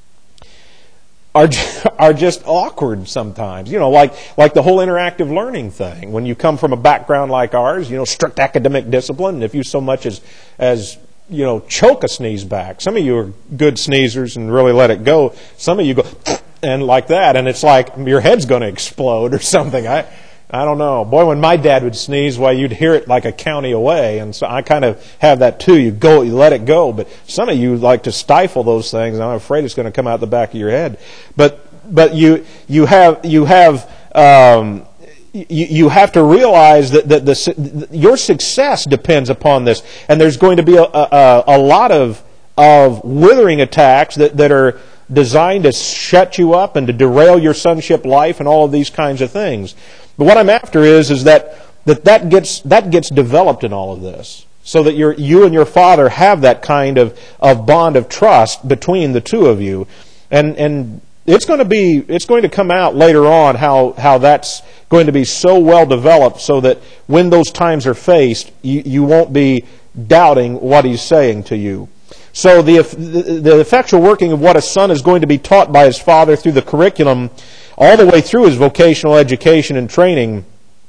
are are just awkward sometimes. You know, like like the whole interactive learning thing. When you come from a background like ours, you know, strict academic discipline, and if you so much as as you know, choke a sneeze back. Some of you are good sneezers and really let it go. Some of you go and like that, and it's like your head's going to explode or something. I I don't know. Boy, when my dad would sneeze, well, you'd hear it like a county away, and so I kind of have that too. You go, you let it go, but some of you like to stifle those things, and I'm afraid it's going to come out the back of your head. But but you you have you have um, you, you have to realize that that the, your success depends upon this, and there's going to be a a, a lot of of withering attacks that that are designed to shut you up and to derail your sonship life and all of these kinds of things. But what I'm after is is that that, that gets that gets developed in all of this, so that you're, you and your father have that kind of, of bond of trust between the two of you, and and it's going to be it's going to come out later on how how that's going to be so well developed, so that when those times are faced, you, you won't be doubting what he's saying to you. So the, the the effectual working of what a son is going to be taught by his father through the curriculum, all the way through his vocational education and training,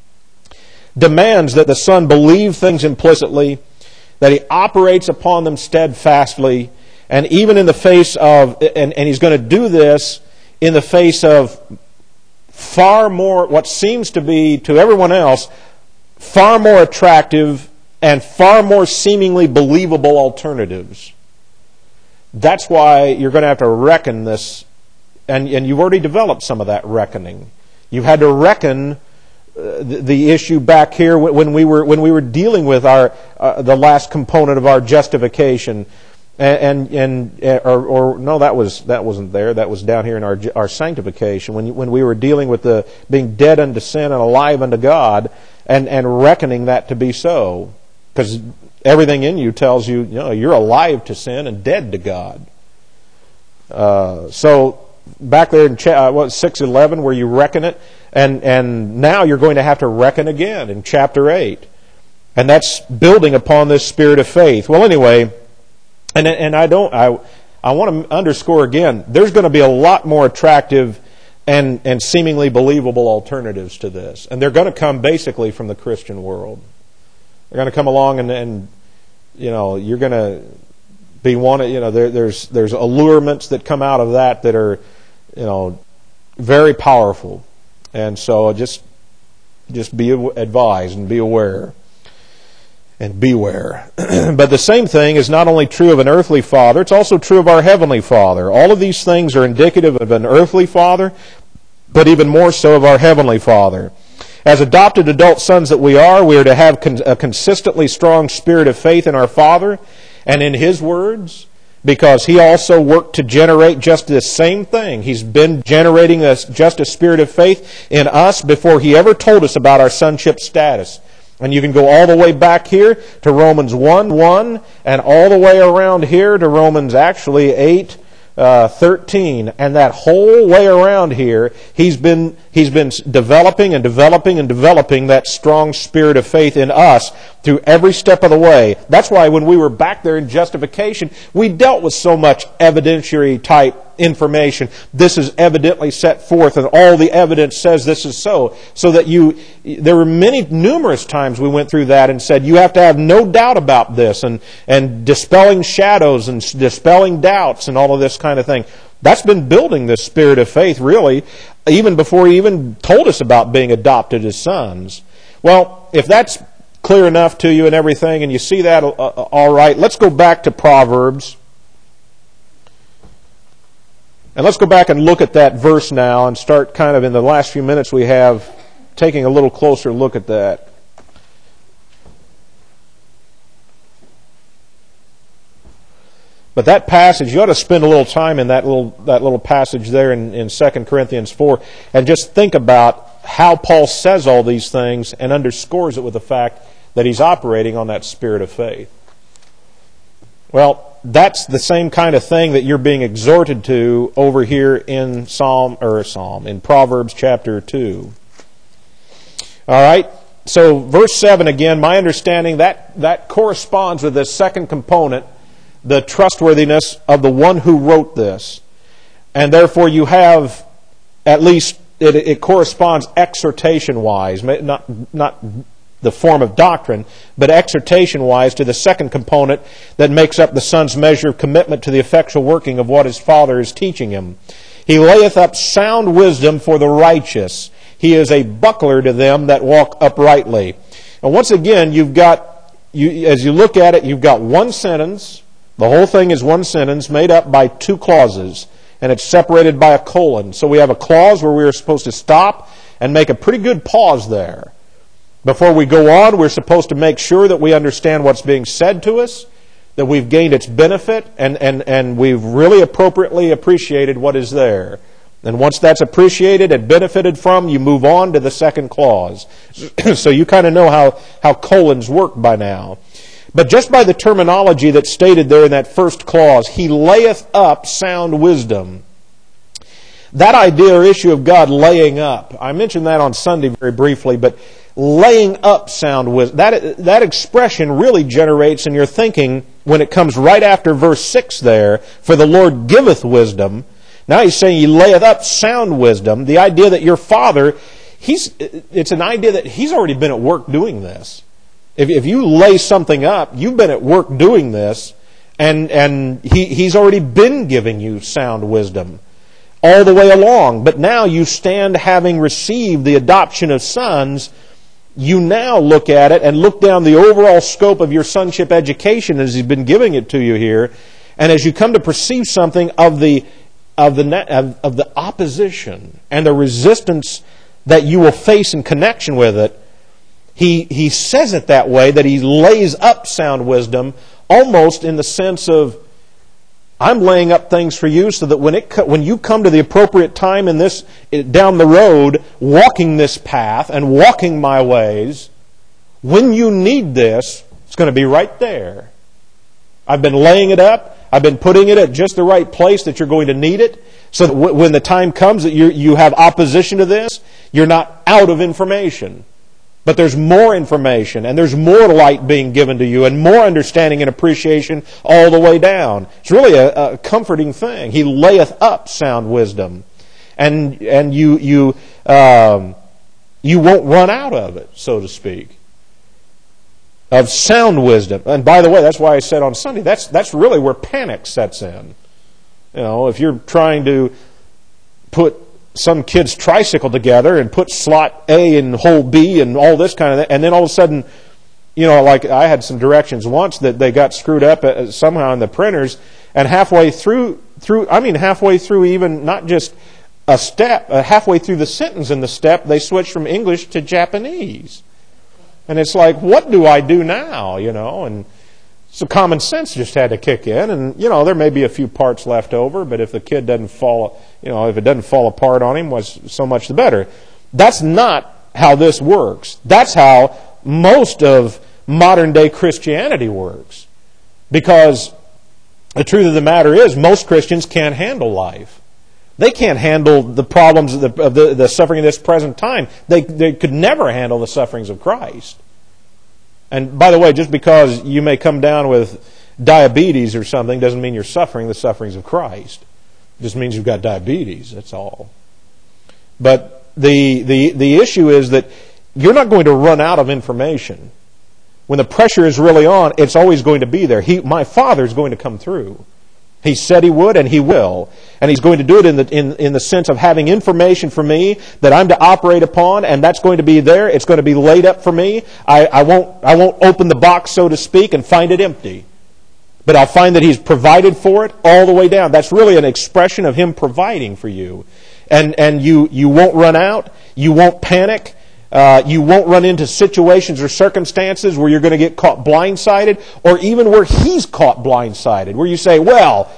demands that the son believe things implicitly, that he operates upon them steadfastly, and even in the face of, and, and he's going to do this in the face of far more, what seems to be, to everyone else, far more attractive and far more seemingly believable alternatives. That's why you're going to have to reckon this, and, and you've already developed some of that reckoning. You've had to reckon uh, the, the issue back here when we were when we were dealing with our uh, the last component of our justification, and and, and or, or no, that was that wasn't there. That was down here in our our sanctification when when we were dealing with the being dead unto sin and alive unto God, and and reckoning that to be so, because everything in you tells you, you know, you're alive to sin and dead to God. Uh, so back there in cha- what six eleven, where you reckon it, and and now you're going to have to reckon again in chapter eight, and that's building upon this spirit of faith. Well, anyway, and and I don't I I want to underscore again, there's going to be a lot more attractive and and seemingly believable alternatives to this, and they're going to come basically from the Christian world. They're going to come along and, and you know, you're going to be one. You know, there, there's there's allurements that come out of that that are, you know, very powerful, and so just just be advised and be aware and beware. But the same thing is not only true of an earthly father; it's also true of our heavenly Father. All of these things are indicative of an earthly father, but even more so of our heavenly Father. As adopted adult sons that we are, we are to have a consistently strong spirit of faith in our Father and in His words, because He also worked to generate just this same thing. He's been generating a, just a spirit of faith in us before He ever told us about our sonship status. And you can go all the way back here to Romans one one, and all the way around here to Romans actually eight Uh, thirteen, and that whole way around here, he's been he's been developing and developing and developing that strong spirit of faith in us through every step of the way. That's why when we were back there in justification, we dealt with so much evidentiary type information. This is evidently set forth, and all the evidence says this is so. So that you, there were many, numerous times we went through that and said, you have to have no doubt about this, and, and dispelling shadows and dispelling doubts and all of this kind of thing. That's been building this spirit of faith, really, even before He even told us about being adopted as sons. Well, if that's clear enough to you and everything, and you see that all right, let's go back to Proverbs. And let's go back and look at that verse now and start kind of in the last few minutes we have taking a little closer look at that. But that passage, you ought to spend a little time in that little that little passage there in, in Second Corinthians four and just think about how Paul says all these things and underscores it with the fact that he's operating on that spirit of faith. Well, that's the same kind of thing that you're being exhorted to over here in Psalm or Psalm in Proverbs chapter two. All right. So verse seven again, my understanding that that corresponds with this second component, the trustworthiness of the one who wrote this. And therefore you have at least it, it corresponds exhortation wise, not not the form of doctrine, but exhortation-wise to the second component that makes up the Son's measure of commitment to the effectual working of what His Father is teaching Him. He layeth up sound wisdom for the righteous. He is a buckler to them that walk uprightly. And once again, you've got, you, as you look at it, you've got one sentence. The whole thing is one sentence made up by two clauses, and it's separated by a colon. So we have a clause where we're supposed to stop and make a pretty good pause there. Before we go on, we're supposed to make sure that we understand what's being said to us, that we've gained its benefit, and, and, and we've really appropriately appreciated what is there. And once that's appreciated and benefited from, you move on to the second clause. So you kind of know how, how colons work by now. But just by the terminology that's stated there in that first clause, He layeth up sound wisdom. That idea or issue of God laying up, I mentioned that on Sunday very briefly, but laying up sound wisdom, that, that expression really generates in your thinking when it comes right after verse six there, for the Lord giveth wisdom. Now He's saying He layeth up sound wisdom. The idea that your Father, he's it's an idea that He's already been at work doing this. If, if you lay something up, you've been at work doing this, and, and he, He's already been giving you sound wisdom. all the way along. But now you stand having received the adoption of sons. You now look at it and look down the overall scope of your sonship education as He's been giving it to you here. And as you come to perceive something of the of the of, of the opposition and the resistance that you will face in connection with it, he he says it that way, that He lays up sound wisdom, almost in the sense of, I'm laying up things for you so that when it when you come to the appropriate time in this down the road, walking this path and walking my ways, when you need this, it's going to be right there. I've been laying it up. I've been putting it at just the right place that you're going to need it, so that w- when the time comes that you you have opposition to this, you're not out of information. But there's more information, and there's more light being given to you, and more understanding and appreciation all the way down. It's really a, a comforting thing. He layeth up sound wisdom, and and you you um, you won't run out of it, so to speak, of sound wisdom. And by the way, that's why I said on Sunday, that's that's really where panic sets in. You know, if you're trying to put some kid's tricycle together and put slot A and hole B and all this kind of thing, and then all of a sudden, you know, like I had some directions once that they got screwed up somehow in the printers, and halfway through, through I mean halfway through even not just a step, uh, halfway through the sentence in the step, they switched from English to Japanese. And it's like, what do I do now, you know? And so common sense just had to kick in, and you know there may be a few parts left over, but if the kid doesn't fall, you know, if it doesn't fall apart on him, was so much the better. That's not how this works. That's how most of modern day Christianity works, because the truth of the matter is most Christians can't handle life. They can't handle the problems of the, of the, the suffering of this present time. They they could never handle the sufferings of Christ. And by the way, just because you may come down with diabetes or something doesn't mean you're suffering the sufferings of Christ. It just means you've got diabetes, that's all. But the, the, the issue is that you're not going to run out of information. When the pressure is really on, it's always going to be there. He, my Father is going to come through. He said He would, and He will. And He's going to do it in the in, in the sense of having information for me that I'm to operate upon, and that's going to be there. It's going to be laid up for me. I, I won't I won't open the box, so to speak, and find it empty. But I'll find that He's provided for it all the way down. That's really an expression of Him providing for you. And and you, you won't run out. You won't panic. Uh, you won't run into situations or circumstances where you're going to get caught blindsided, or even where He's caught blindsided, where you say, well,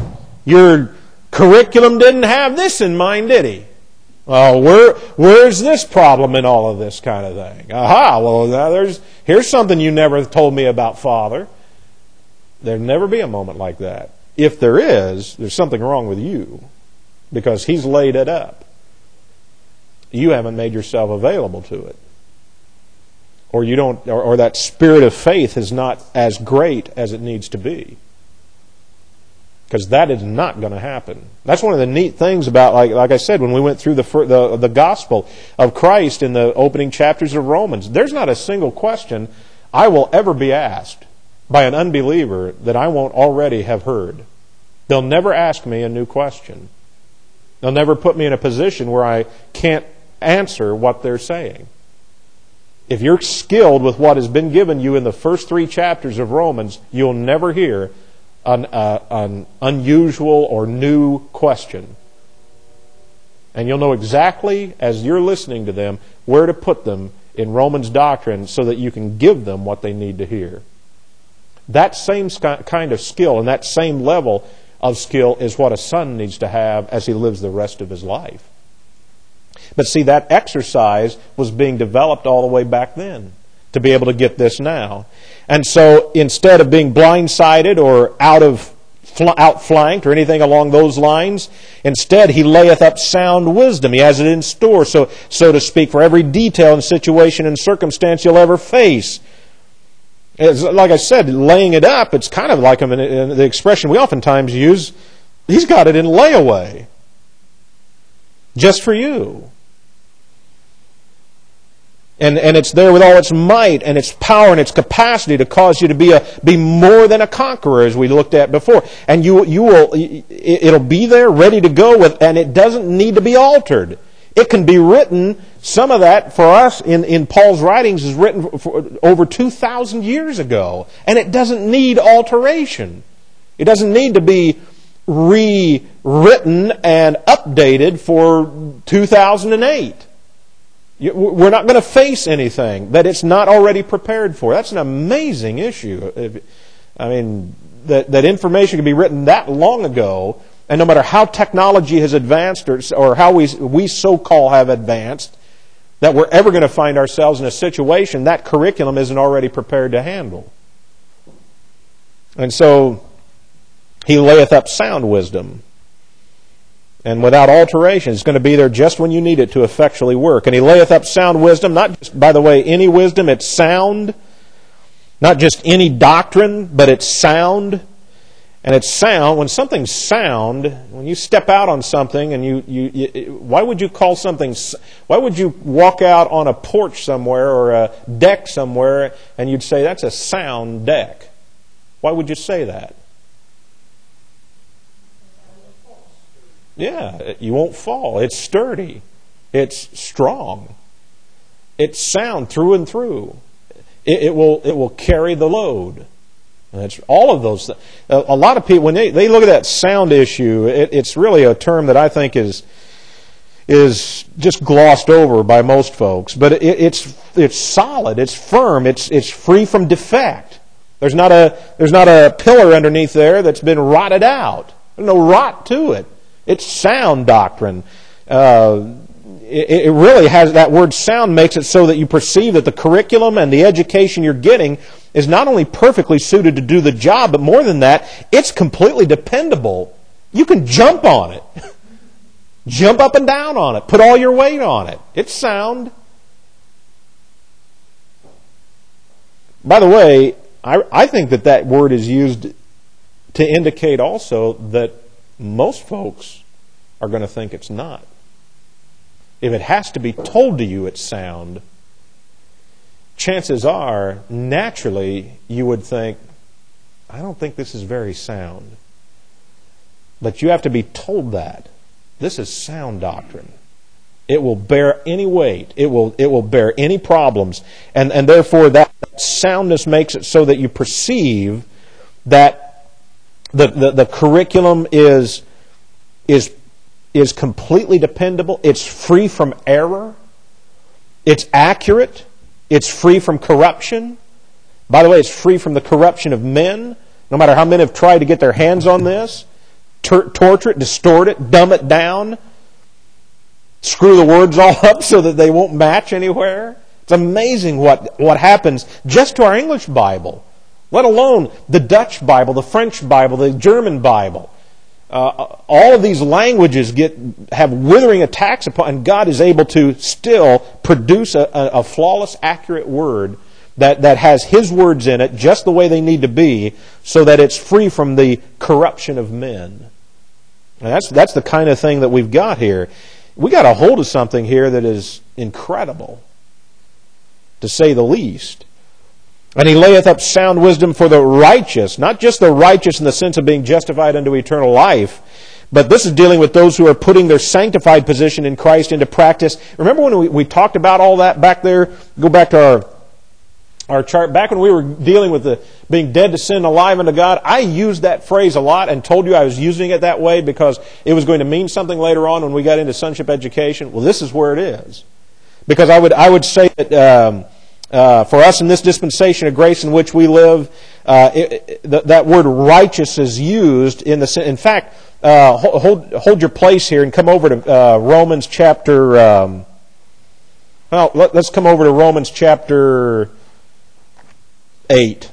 your curriculum didn't have this in mind, did He? Well, where, where's this problem in all of this kind of thing? Aha, well, now there's here's something you never told me about, Father. There'll never be a moment like that. If there is, there's something wrong with you, because He's laid it up. You haven't made yourself available to it. Or you don't, or, or that spirit of faith is not as great as it needs to be. Because that is not going to happen. That's one of the neat things about, like, like I said, when we went through the, the the gospel of Christ in the opening chapters of Romans, there's not a single question I will ever be asked by an unbeliever that I won't already have heard. They'll never ask me a new question. They'll never put me in a position where I can't answer what they're saying. If you're skilled with what has been given you in the first three chapters of Romans, you'll never hear an, uh, an unusual or new question. And you'll know exactly, as you're listening to them, where to put them in Romans doctrine so that you can give them what they need to hear. That same kind of skill and that same level of skill is what a son needs to have as he lives the rest of his life. But see, that exercise was being developed all the way back then to be able to get this now. And so instead of being blindsided or out of outflanked or anything along those lines, instead he layeth up sound wisdom. He has it in store, so so to speak, for every detail and situation and circumstance you'll ever face. It's, like I said, laying it up, it's kind of like the expression we oftentimes use, He's got it in layaway. Just for you. And, and it's there with all its might and its power and its capacity to cause you to be a be more than a conqueror, as we looked at before. And you you will it'll be there, ready to go with, and it doesn't need to be altered. It can be written. Some of that for us in, in Paul's writings is written for over two thousand years ago, and it doesn't need alteration. It doesn't need to be rewritten and updated for two thousand eight. We're not going to face anything that it's not already prepared for. That's an amazing issue. I mean, that, that information can be written that long ago, and no matter how technology has advanced or, or how we, we so-called have advanced, that we're ever going to find ourselves in a situation that curriculum isn't already prepared to handle. And so, he layeth up sound wisdom. And without alteration, it's going to be there just when you need it to effectually work. And he layeth up sound wisdom, not just, by the way, any wisdom, it's sound. Not just any doctrine, but it's sound. And it's sound. When something's sound, when you step out on something and you, you, you why would you call something, why would you walk out on a porch somewhere or a deck somewhere and you'd say, that's a sound deck? Why would you say that? Yeah, you won't fall. It's sturdy. It's strong. It's sound through and through. It, it will it will carry the load. And it's all of those things. A, a lot of people, when they, they look at that sound issue, it, it's really a term that I think is is just glossed over by most folks. But it, it's it's solid. It's firm. It's it's free from defect. There's not a there's not a pillar underneath there that's been rotted out. There's no rot to it. It's sound doctrine. Uh, it, it really has, that word sound makes it so that you perceive that the curriculum and the education you're getting is not only perfectly suited to do the job, but more than that, it's completely dependable. You can jump on it. Jump up and down on it. Put all your weight on it. It's sound. By the way, I, I think that that word is used to indicate also that most folks are going to think it's not. If it has to be told to you it's sound, chances are, naturally, you would think, I don't think this is very sound. But you have to be told that. This is sound doctrine. It will bear any weight. It will it will bear any problems. And, and therefore, that soundness makes it so that you perceive that The, the, the curriculum is, is, is completely dependable. It's free from error. It's accurate. It's free from corruption. By the way, it's free from the corruption of men. No matter how men have tried to get their hands on this, tor- torture it, distort it, dumb it down, screw the words all up so that they won't match anywhere. It's amazing what, what happens just to our English Bible. Let alone the Dutch Bible, the French Bible, the German Bible. Uh, all of these languages get have withering attacks upon, and God is able to still produce a, a, a flawless, accurate word that, that has His words in it just the way they need to be, so that it's free from the corruption of men. And that's that's the kind of thing that we've got here. We got a hold of something here that is incredible, to say the least. And he layeth up sound wisdom for the righteous, not just the righteous in the sense of being justified unto eternal life, but this is dealing with those who are putting their sanctified position in Christ into practice. Remember when we, we talked about all that back there? Go back to our our chart. Back when we were dealing with the being dead to sin, alive unto God, I used that phrase a lot and told you I was using it that way because it was going to mean something later on when we got into sonship education. Well, this is where it is. Because I would I would say that um, uh, for us in this dispensation of grace in which we live, uh, it, it, th- that word righteous is used in the. In fact, uh, hold hold your place here and come over to uh, Romans chapter. Um, well, let, let's come over to Romans chapter eight.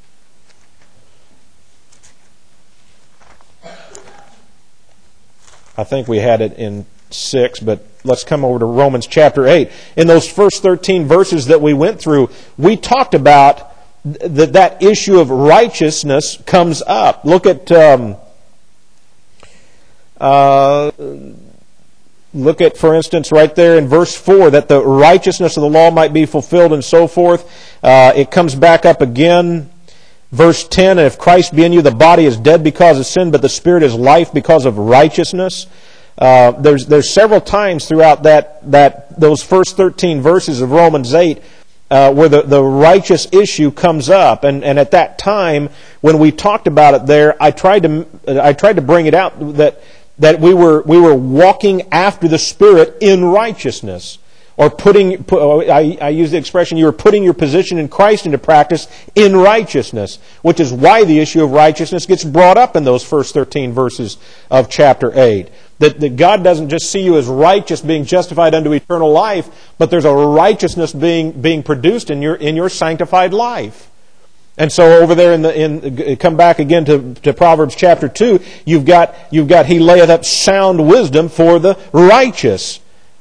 I think we had it in six, but let's come over to Romans chapter eight. In those first thirteen verses that we went through, we talked about that that issue of righteousness comes up. Look at um, uh, look at, for instance, right there in verse four, that the righteousness of the law might be fulfilled and so forth. Uh, it comes back up again. Verse ten, if Christ be in you, the body is dead because of sin, but the Spirit is life because of righteousness. Uh, there's there's several times throughout that that those first thirteen verses of Romans eight uh, where the, the righteous issue comes up, and, and at that time when we talked about it there, I tried to I tried to bring it out that that we were we were walking after the Spirit in righteousness. Or putting, I, I use the expression, you were putting your position in Christ into practice in righteousness, which is why the issue of righteousness gets brought up in those first thirteen verses of chapter eight. That, that God doesn't just see you as righteous, being justified unto eternal life, but there's a righteousness being being produced in your in your sanctified life. And so over there in the in come back again to, to Proverbs chapter two, you've got you've got he layeth up sound wisdom for the righteous.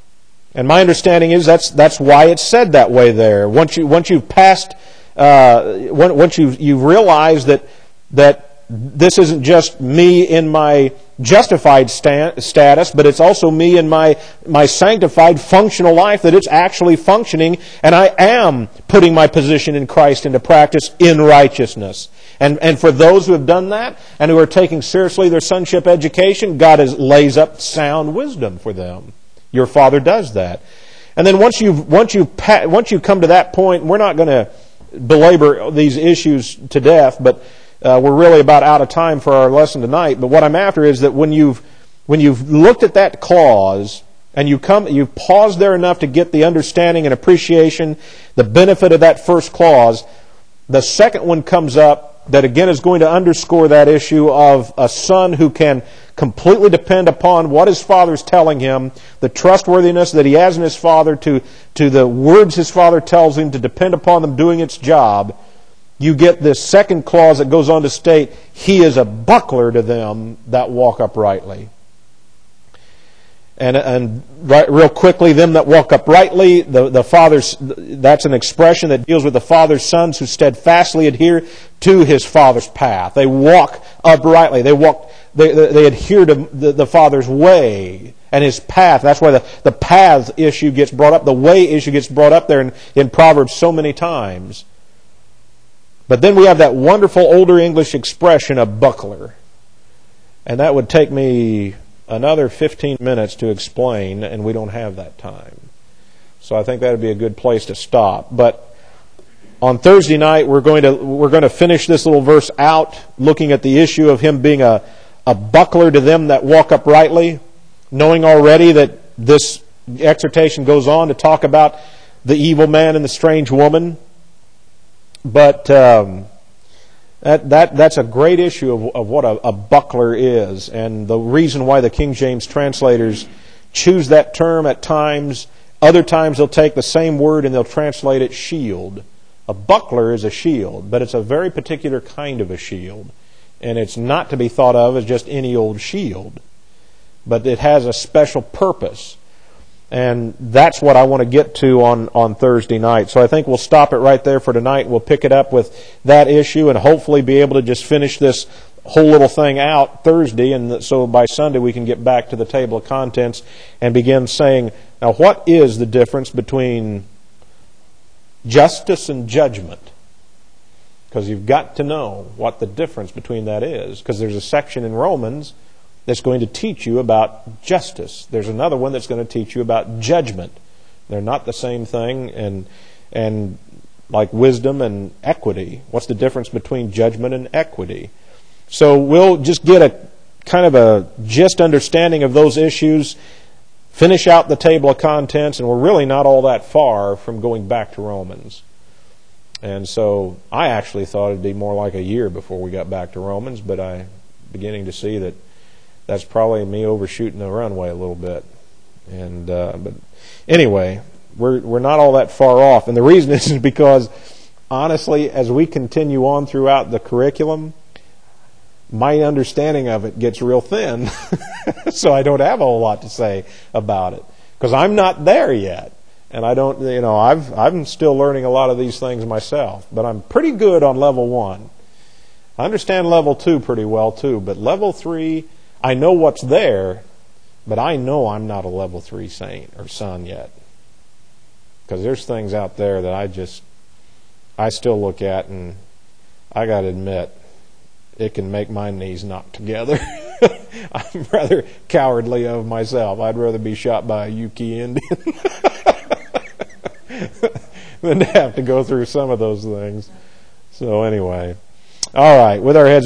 And my understanding is that's that's why it's said that way there. Once you once you've passed, uh, once you've you've realized that that this isn't just me in my justified sta- status, but it's also me in my my sanctified functional life. That it's actually functioning, and I am putting my position in Christ into practice in righteousness. And and for those who have done that and who are taking seriously their sonship education, God has lays up sound wisdom for them. Your Father does that. And then once you've once you once you come to that point, we're not going to belabor these issues to death, but uh, we're really about out of time for our lesson tonight. But what I'm after is that when you've when you've looked at that clause and you come you've paused there enough to get the understanding and appreciation, the benefit of that first clause, the second one comes up that again is going to underscore that issue of a son who can completely depend upon what his father's telling him, the trustworthiness that he has in his father, to, to the words his father tells him, to depend upon them doing its job. You get this second clause that goes on to state, he is a buckler to them that walk uprightly. And, and right, real quickly, them that walk uprightly, the, the father's, that's an expression that deals with the father's sons who steadfastly adhere to his father's path. They walk uprightly. They walk, they, they, they adhere to the, the father's way and his path. That's why the, the path issue gets brought up. The way issue gets brought up there in, in Proverbs so many times. But then we have that wonderful older English expression, a buckler. And that would take me another fifteen minutes to explain, and we don't have that time. So I think that would be a good place to stop. But on Thursday night, we're going to we're going to finish this little verse out, looking at the issue of him being a, a buckler to them that walk uprightly, knowing already that this exhortation goes on to talk about the evil man and the strange woman. But um, That, that that's a great issue of, of what a, a buckler is, and the reason why the King James translators choose that term at times. Other times they'll take the same word and they'll translate it shield. A buckler is a shield, but it's a very particular kind of a shield, and it's not to be thought of as just any old shield, but it has a special purpose. And that's what I want to get to on, on Thursday night. So I think we'll stop it right there for tonight. We'll pick it up with that issue and hopefully be able to just finish this whole little thing out Thursday. And so by Sunday we can get back to the table of contents and begin saying, now what is the difference between justice and judgment? Because you've got to know what the difference between that is. Because there's a section in Romans that's going to teach you about justice. There's another one that's going to teach you about judgment. They're not the same thing, and and like wisdom and equity. What's the difference between judgment and equity? So we'll just get a kind of a just understanding of those issues, finish out the table of contents, and we're really not all that far from going back to Romans. And so I actually thought it'd be more like a year before we got back to Romans, but I'm beginning to see that that's probably me overshooting the runway a little bit. And uh, but anyway, we're we're not all that far off. And the reason is because, honestly, as we continue on throughout the curriculum, my understanding of it gets real thin. So I don't have a whole lot to say about it. Because I'm not there yet. And I don't, you know, I've, I'm still learning a lot of these things myself. But I'm pretty good on level one. I understand level two pretty well too. But level three, I know what's there, But I know I'm not a level three saint or son yet. Because there's things out there that I just, I still look at, and I got to admit, it can make my knees knock together. I'm rather cowardly of myself. I'd rather be shot by a Yuki Indian than to have to go through some of those things. So anyway, all right, with our heads